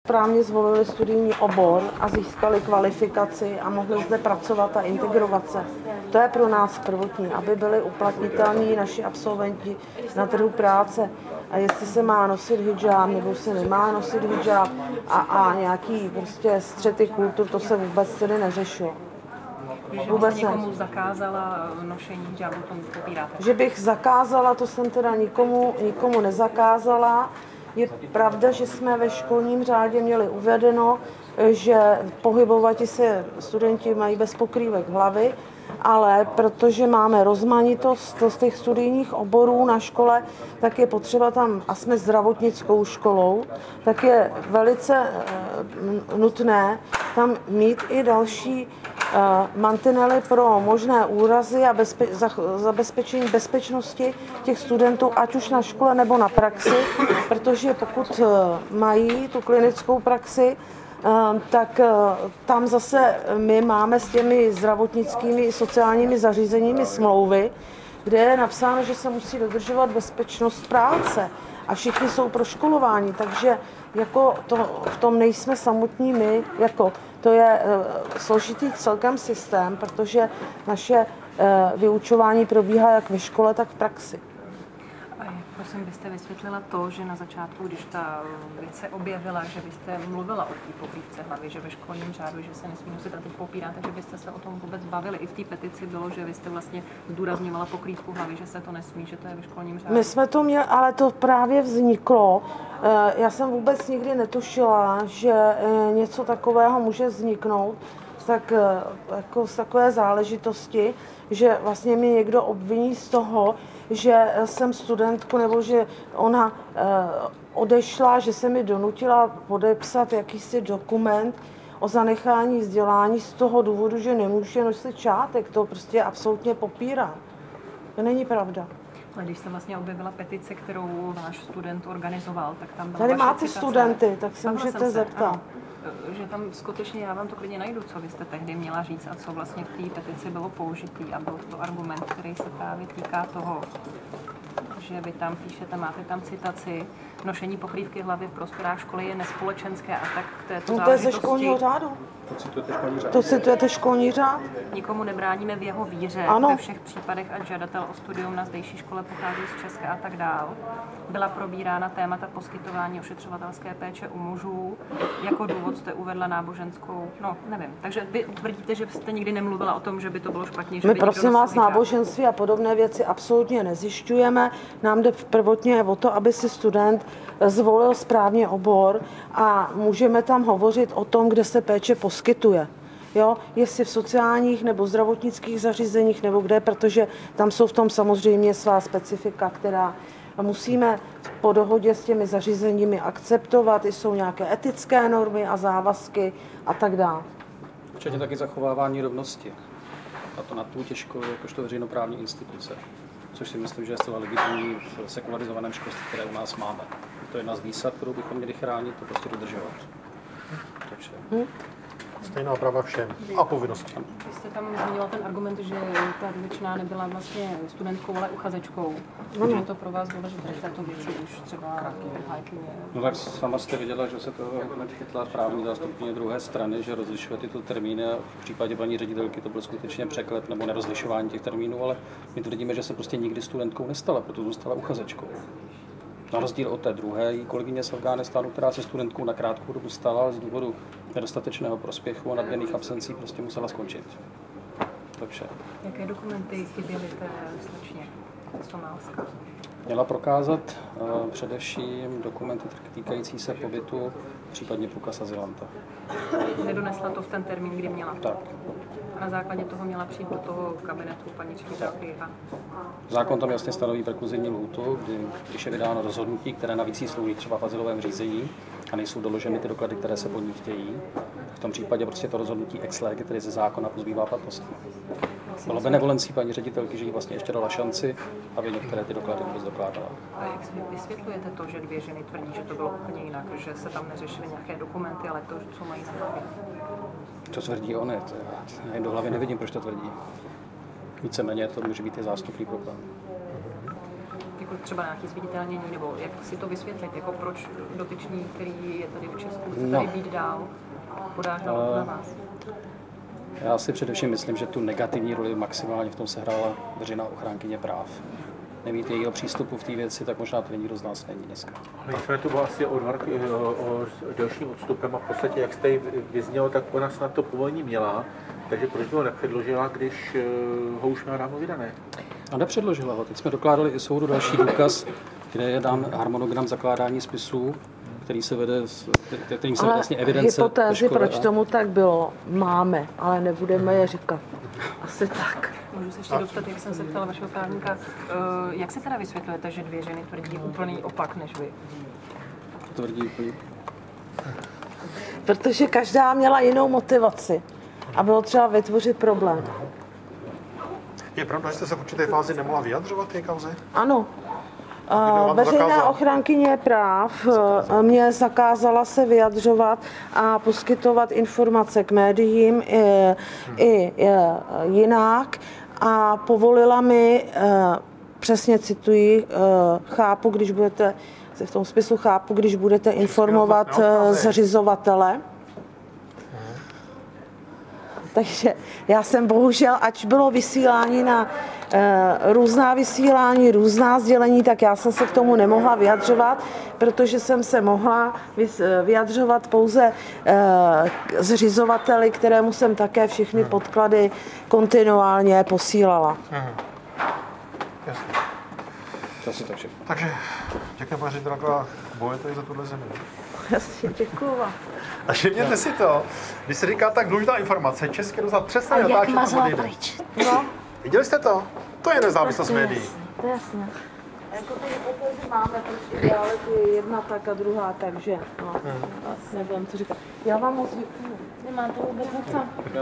správně zvolili studijní obor a získali kvalifikaci a mohli zde pracovat a integrovat se. To je pro nás prvotní, aby byli uplatnitelní naši absolventi na trhu práce. A jestli se má nosit hidžáb nebo se nemá nosit hidžáb a nějaký prostě střety kultur, to se vůbec tedy neřešilo. Vůbec někomu zakázala nošení hidžábu, tomu popíráte? Že bych zakázala, to jsem teda nikomu nezakázala. Je pravda, že jsme ve školním řádě měli uvedeno, že pohybovat se studenti mají bez pokrývek hlavy, ale protože máme rozmanitost z těch studijních oborů na škole, tak je potřeba tam, a jsme zdravotnickou školou, tak je velice nutné tam mít i další mantinely pro možné úrazy a zabezpečení bezpečnosti těch studentů, ať už na škole nebo na praxi, protože pokud mají tu klinickou praxi, tak tam zase my máme s těmi zdravotnickými i sociálními zařízeními smlouvy, kde je napsáno, že se musí dodržovat bezpečnost práce a všichni jsou proškolováni, takže jako v tom nejsme samotní my, to je složitý celkem systém, protože naše vyučování probíhá jak ve škole, tak v praxi. Prosím, byste vysvětlila to, že na začátku, když ta věc se objevila, že byste mluvila o té pokrývce hlavy, že ve školním řádu, že se nesmí nosit a teď popíráte, že byste se o tom vůbec bavili. I v té petici bylo, že vy jste vlastně zdůrazňovala pokrývku hlavy, že se to nesmí, že to je ve školním řádu. My jsme to měli, ale to právě vzniklo. Já jsem vůbec nikdy netušila, že něco takového může vzniknout z takové záležitosti, že vlastně mě někdo obviní z toho, že jsem studentku, nebo že ona odešla, že se mi donutila podepsat jakýsi dokument o zanechání vzdělání z toho důvodu, že nemůže nosit šátek. To prostě absolutně popírám. To není pravda. Ale když se vlastně objevila petice, kterou váš student organizoval, tak tam byla Tady vaše máte citace. studenty, tak se můžete zeptat. Ano, že tam skutečně, já vám to klidně najdu, co vy jste tehdy měla říct a co vlastně v té petici bylo použitý a byl to argument, který se právě týká toho, že vy tam píšete, máte tam citaci, nošení pokrývky hlavy v prostorách školy je nespolečenské a tak k této záležitosti. To je ze školního řádu. To citujete školní řád? Nikomu nebráníme v jeho víře, ano. Ve všech případech, ať žadatel o studium na zdejší škole pochází z Česka a tak dál. Byla probírána témata poskytování ošetřovatelské péče u mužů. Jako důvod jste uvedla náboženskou, nevím. Takže vy tvrdíte, že jste nikdy nemluvila o tom, že by to bylo špatně, že My by prosím vás náboženství a podobné věci absolutně nezjišťujeme. Nám jde prvotně o to, aby si student zvolil správně obor a můžeme tam hovořit o tom, kde se péče poskytuje. Jo? Jestli v sociálních nebo zdravotnických zařízeních nebo kde, protože tam jsou v tom samozřejmě svá specifika, která musíme po dohodě s těmi zařízeními akceptovat. Jsou nějaké etické normy a závazky a tak dále. Včetně taky zachovávání rovnosti. A to na půdě školy jakožto veřejnoprávní instituce. Což si myslím, že je zcela legitimní v sekularizovaném školství, které u nás máme. To je jedna z výsad, kterou bychom měli chránit, to prostě dodržovat. Takže. Stejná práva všem a povinnosti. Vy jste tam zmínila ten argument, že ta dotyčná nebyla vlastně studentkou, ale uchazečkou. Takže je to pro vás důležité v této věci už třeba hájkyně. No tak sama jste viděla, že se to hned chytla právní zástupkyně druhé strany, že rozlišuje tyto termíny a v případě paní ředitelky to byl skutečně překlep nebo nerozlišování těch termínů, ale my tvrdíme, že se prostě nikdy studentkou nestala, proto zůstala uchazečkou. Na rozdíl od té druhé, její kolegyně z Afghánistánu, která se studentkou na krátkou dobu stala z důvodu nedostatečného prospěchu a nadměrných absencí, prostě musela skončit. To je vše. Jaké dokumenty chyběly té slečně z Somálska? Měla prokázat především dokumenty týkající se pobytu, případně průkaz azylanta. Nedonesla to v ten termín, kdy měla? Tak. A na základě toho měla přijít do toho kabinetu paní ředitelky. Zákon tam jasně stanoví prekluzivní lhůtu, když je vydáno rozhodnutí, které navíc slouží třeba v azylovém řízení a nejsou doloženy ty doklady, které se po ní chtějí. V tom případě prostě to rozhodnutí ex lege, tedy ze zákona, pozbývá platnosti. Bylo benevolencí paní ředitelky, že jí vlastně ještě dala šanci, aby některé ty doklady vůbec dokládala. A jak si vysvětlujete to, že dvě ženy tvrdí, že to bylo úplně jinak, že se tam neřešily nějaké dokumenty, ale to, co mají na hlavě? To tvrdí on, já do hlavy nevidím, proč to tvrdí. Víceméně to může být i zástupný problém. jako třeba nějaké zviditelnění, nebo jak si to vysvětlit, jako proč dotyčný, který je tady v Česku, chce tady být dál, podá žalobu na vás? Já si především myslím, že tu negativní roli maximálně v tom sehrála veřejná ochránkyně práv. Nemít jejího přístupu v té věci, tak možná to nikdo z nás není dneska. Nicméně to bylo asi o delším odstupem a v podstatě, jak jste ji vyznělo, tak ona snad to povolení měla, takže proč by ho nepředložila, když ho už měla dávno vydané? A nepředložila ho. Teď jsme dokládali i soudu další důkaz, kde je dán harmonogram zakládání spisů, kterým se vede vlastně evidence. Hypotézy, proč tomu tak bylo, máme, ale nebudeme je říkat. Asi tak. Můžu se ještě doptat, jak jsem se ptala vašeho právníka, jak si teda vysvětlujete, že dvě ženy tvrdí úplný opak než vy? Tvrdí úplně. Protože každá měla jinou motivaci a bylo třeba vytvořit problém. Je pravda, že jste se v určité fázi nemohla vyjadřovat té kauze? Ano. Veřejná ochránkyně práv mě zakázala se vyjadřovat a poskytovat informace k médiím i jinak a povolila mi, přesně cituji, chápu, když budete, v tom spisu chápu, když budete informovat zřizovatele. Takže já jsem bohužel, ať bylo vysílání na různá vysílání, různá sdělení, tak já jsem se k tomu nemohla vyjadřovat, protože jsem se mohla vyjadřovat pouze zřizovateli, kterému jsem také všechny podklady kontinuálně posílala. Jasně. Asi tak všechno. Takže, děkuji, paní ředitelka, bojujete i za tuhle zemi. Jasně, děkuju vám. A všimněte si to, když se říká tak důležitá informace, Český rozhlas přesně natáčí to pryč. No. Viděli jste to? To je nezávislost médií. To je jasně. Jako ty hypotézy máme, protože reality je jedna tak a druhá, takže no, nebudem to říkat. Já vám moc děkuju. Nemáte vůbec nic.